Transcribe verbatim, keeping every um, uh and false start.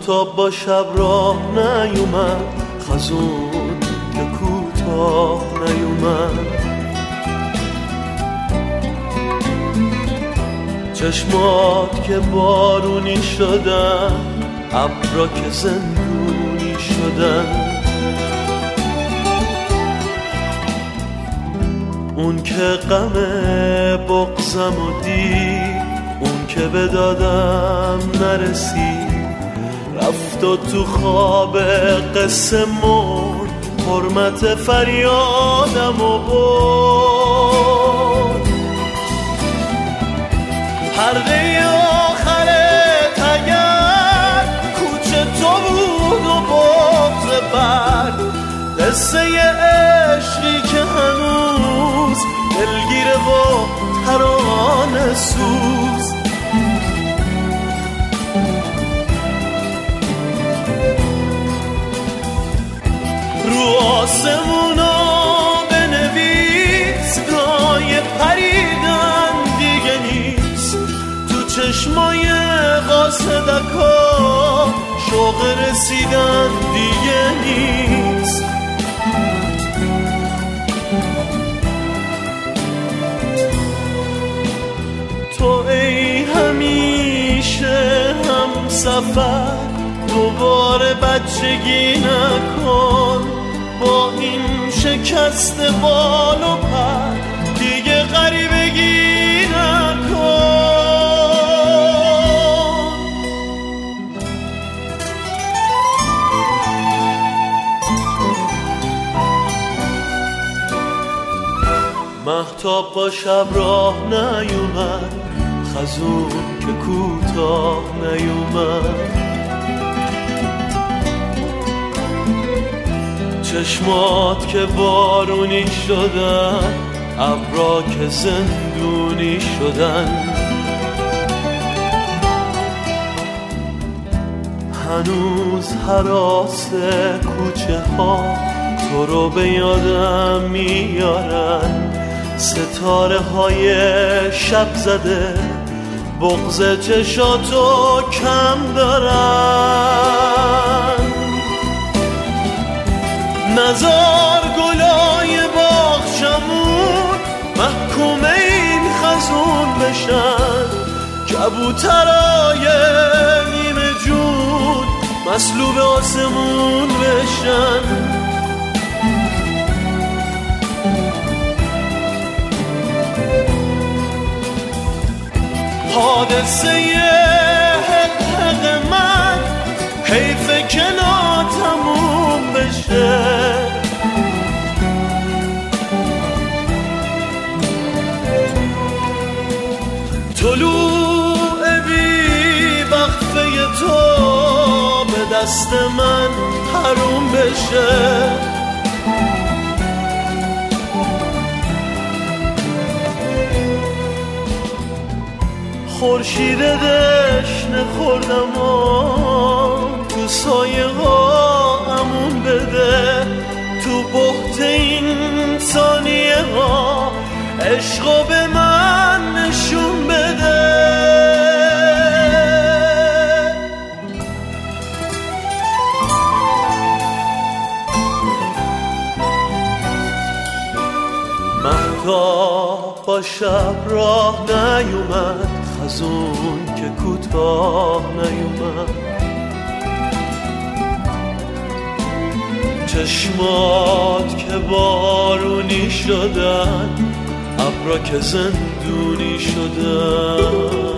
مهتاب با شب راه نیومد، خزون که کوتاه نیومد. چشمات که بارونی شدن، ابرا که زندونی شدن. اون که غم بغضم و دید، اون که به دادم نرسید، رفت و تو خواب قصه مرد، حرمت فریادم و برد. حلقه آخرت اگر کوچه تو بود و بغض بر، قصه عشقی که هنوز دلگیره و ترانه سوز. رو آسمونا بنویس، رای پریدن دیگه نیست. تو چشمای قاصدکا شوق رسیدن دیگه نیست. تو ای همیشه هم سفر، دوباره بچگی نکن. با این شکست بال و پر دیگه غریبگی نکن. مهتاب با شب راه نیومد، خزون که کوتاه نیومد. چشمات که بارونی شدن، ابرا که زندونی شدن. هنوز هراس کوچه ها تو رو به یادم میارن. ستاره های شب زده بغض چشاتو کم دارن. نزار گلای باغچمون محکوم این خزون بشن. کبوترای نیمه جون مسلوب آسمون بشن. حادثه حق حق من حیف که ناتموم بشه. طلوع بی وقفه تو به دست من حروم بشه. خورشید دشنه خوردم و تو سایه ها امون بده. تو بحت این ثانیه ها عشقو به من نشون بده. مهتاب با شب راه نیومد، خزون که کوتاه نیومد. چشمات که بارونی شدن، ابرا که زندونی شدن.